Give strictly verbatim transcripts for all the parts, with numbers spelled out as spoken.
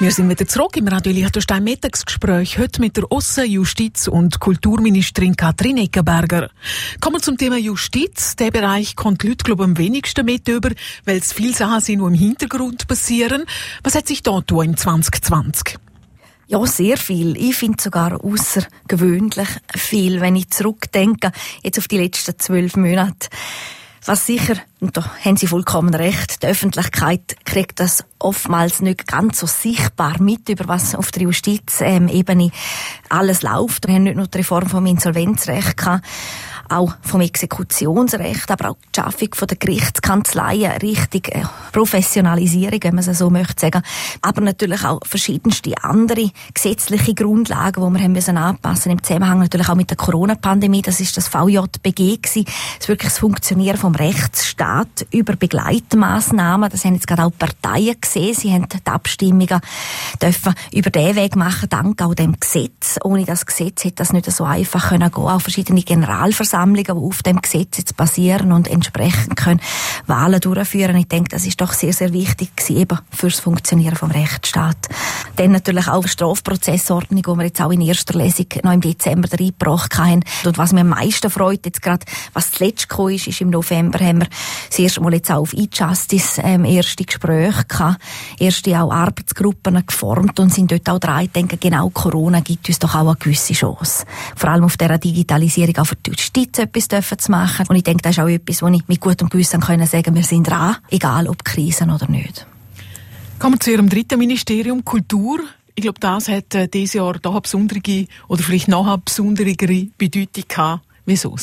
Wir sind wieder zurück im Radio Liechtenstein Mittagsgespräch, heute mit der Aussen-, Justiz- und Kulturministerin Katrin Eggenberger. Kommen wir zum Thema Justiz. Der Bereich kommt die Leute, glaube ich, am wenigsten mit über, weil es viele Sachen sind, die im Hintergrund passieren. Was hat sich da getan im zwanzig zwanzig? Ja, sehr viel. Ich finde sogar außergewöhnlich viel, wenn ich zurückdenke, jetzt auf die letzten zwölf Monate. Was sicher, und da haben Sie vollkommen recht, die Öffentlichkeit kriegt das oftmals nicht ganz so sichtbar mit, über was auf der Justizebene alles läuft. Wir haben nicht nur die Reform vom Insolvenzrecht gehabt, auch vom Exekutionsrecht, aber auch die Schaffung von der Gerichtskanzleien, richtig äh, Professionalisierung, wenn man es so möchte sagen. Aber natürlich auch verschiedenste andere gesetzliche Grundlagen, die wir haben müssen anpassen im Zusammenhang natürlich auch mit der Corona-Pandemie. Das ist das V J B G gewesen. Das ist wirklich das Funktionieren vom Rechtsstaat über Begleitmaßnahmen. Das haben jetzt gerade auch die Parteien gesehen. Sie haben die Abstimmungen dürfen über den Weg machen, dank auch dem Gesetz. Ohne das Gesetz hätte das nicht so einfach können gehen. Auch verschiedene Generalversammlungen, die auf dem Gesetz jetzt basieren und entsprechend können Wahlen durchführen. Ich denke, das ist doch sehr, sehr wichtig gewesen, eben fürs Funktionieren vom Rechtsstaat. Dann natürlich auch die Strafprozessordnung, die wir jetzt auch in erster Lesung noch im Dezember reingebracht haben. Und was mir am meisten freut, jetzt gerade, was zuletzt gekommen ist, ist im November haben wir das erste Mal jetzt auch auf E-Justice ähm, erste Gespräche gehabt, erste auch Arbeitsgruppen geformt und sind dort auch dran. Ich denke, genau Corona gibt uns doch auch eine gewisse Chance. Vor allem auf dieser Digitalisierung auch für die Justiz etwas dürfen zu machen. Und ich denke, das ist auch etwas, wo ich mit gutem Gewissen können sagen, wir sind dran, egal ob Krisen oder nicht. Kommen wir zu Ihrem dritten Ministerium, Kultur. Ich glaube, das hat äh, dieses Jahr doch eine besondere oder vielleicht noch eine besonderere Bedeutung gehabt. Wieso?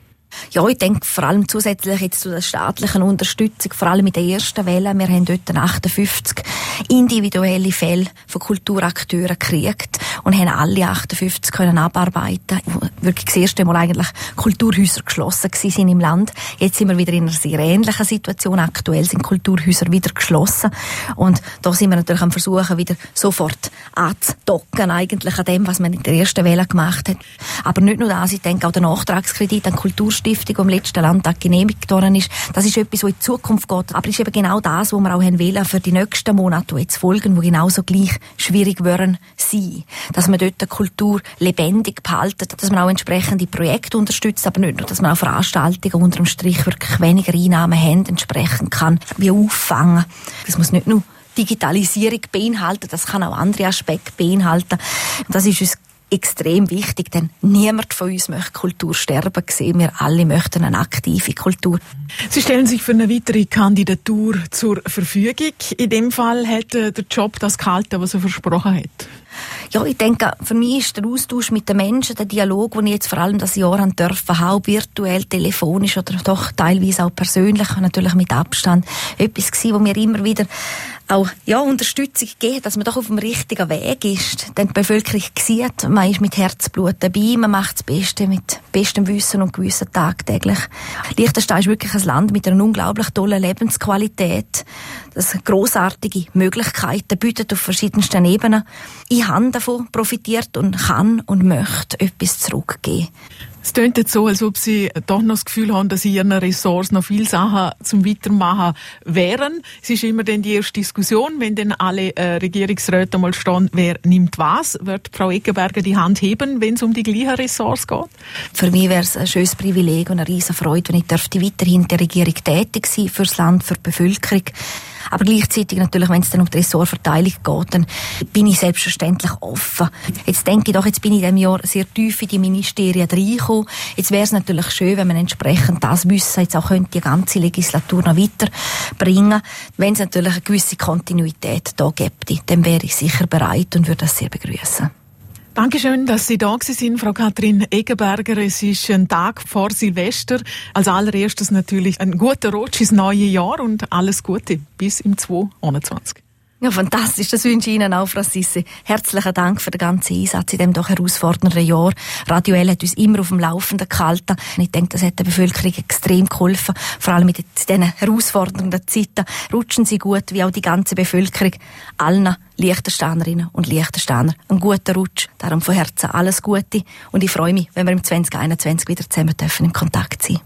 Ja, ich denke vor allem zusätzlich jetzt zu der staatlichen Unterstützung, vor allem in der ersten Welle. Wir haben dort achtundfünfzig individuelle Fälle von Kulturakteuren gekriegt und haben alle achtundfünfzig können abarbeiten. Wirklich das erste Mal eigentlich Kulturhäuser geschlossen sind im Land. Jetzt sind wir wieder in einer sehr ähnlichen Situation. Aktuell sind Kulturhäuser wieder geschlossen und da sind wir natürlich am Versuchen, wieder sofort anzudocken eigentlich an dem, was man in der ersten Welle gemacht hat. Aber nicht nur das, ich denke auch der Nachtragskredit an Kulturstiftung, die im letzten Landtag genehmigt worden ist, das ist etwas, was in die Zukunft geht. Aber es ist eben genau das, was wir auch wollen für die nächsten Monate, die jetzt folgen, die genauso gleich schwierig werden sein. Dass man dort die Kultur lebendig behalten, dass man auch entsprechende Projekte unterstützt, aber nicht nur, dass man auch Veranstaltungen unter dem Strich wirklich weniger Einnahmen haben, entsprechend kann, wie auffangen. Das muss nicht nur Digitalisierung beinhalten, das kann auch andere Aspekte beinhalten. Und das ist uns extrem wichtig, denn niemand von uns möchte Kultur sterben sehen. Wir alle möchten eine aktive Kultur. Sie stellen sich für eine weitere Kandidatur zur Verfügung. In dem Fall hat der Job das gehalten, was er versprochen hat. Ja, ich denke, für mich ist der Austausch mit den Menschen, der Dialog, den ich jetzt vor allem das Jahr haben dürfen, auch virtuell, telefonisch oder doch teilweise auch persönlich, natürlich mit Abstand, etwas gewesen, wo mir immer wieder auch, ja, Unterstützung gegeben, dass man doch auf dem richtigen Weg ist. Denn die Bevölkerung sieht, man ist mit Herzblut dabei, man macht das Beste mit bestem Wissen und Gewissen tagtäglich. Liechtenstein ist wirklich ein Land mit einer unglaublich tollen Lebensqualität, das grossartige Möglichkeiten bietet auf verschiedensten Ebenen. Ich habe davon profitiert und kann und möchte etwas zurückgeben. Es klingt jetzt so, als ob Sie doch noch das Gefühl haben, dass in Ihren Ressorts noch viele Sachen zum Weitermachen wären. Es ist immer dann die erste Diskussion, wenn dann alle äh, Regierungsräte mal stehen, wer nimmt was. Wird Frau Eggenberger die Hand heben, wenn es um die gleichen Ressorts geht? Für mich wäre es ein schönes Privileg und eine riesen Freude, wenn ich dürfte weiterhin in der Regierung tätig sein für das Land, für die Bevölkerung. Aber gleichzeitig natürlich, wenn es dann um die Ressortverteilung geht, dann bin ich selbstverständlich offen. Jetzt denke ich doch, jetzt bin ich in diesem Jahr sehr tief in die Ministerien reingekommen. Jetzt wäre es natürlich schön, wenn man entsprechend das Wissen jetzt auch könnte die ganze Legislatur noch weiterbringen. Wenn es natürlich eine gewisse Kontinuität da gäbe, dann wäre ich sicher bereit und würde das sehr begrüßen. Dankeschön, dass Sie da sind, Frau Katrin Eggenberger. Es ist ein Tag vor Silvester. Als allererstes natürlich ein guter Rutsch ins neue Jahr und alles Gute bis im zwanzig einundzwanzig. Ja, fantastisch. Das wünsche ich Ihnen auch, Frau Sisse. Herzlichen Dank für den ganzen Einsatz in diesem doch herausfordernden Jahr. Radio L hat uns immer auf dem Laufenden gehalten. Ich denke, das hat der Bevölkerung extrem geholfen. Vor allem in diesen herausfordernden Zeiten. Rutschen Sie gut, wie auch die ganze Bevölkerung. Allen Liechtensteinerinnen und Liechtensteiner einen guten Rutsch. Darum von Herzen alles Gute. Und ich freue mich, wenn wir im zwanzig einundzwanzig wieder zusammen dürfen im Kontakt sein.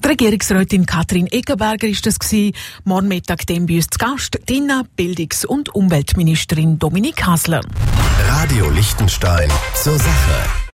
Die Regierungsrätin Kathrin Eggenberger ist das gewesen. Morgen Mittag dem bei uns zu Gast die Bildungs- und Umweltministerin Dominik Hasler. Radio Liechtenstein zur Sache.